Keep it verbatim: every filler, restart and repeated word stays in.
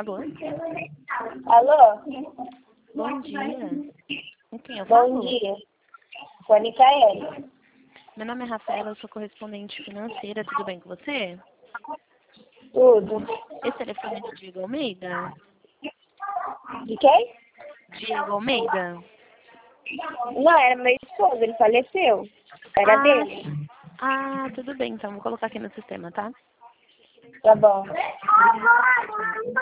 Alô? Alô? Bom dia. Com quem eu falo? Bom dia. Com a Micaele. Meu nome é Rafaela, eu sou correspondente financeira, tudo bem com você? Tudo. Esse telefone é de Diego Almeida? De quem? Diego Almeida? Não, era meu esposo, ele faleceu. Era ah, dele. Ah, tudo bem, então vou colocar aqui no sistema, tá? Tá bom.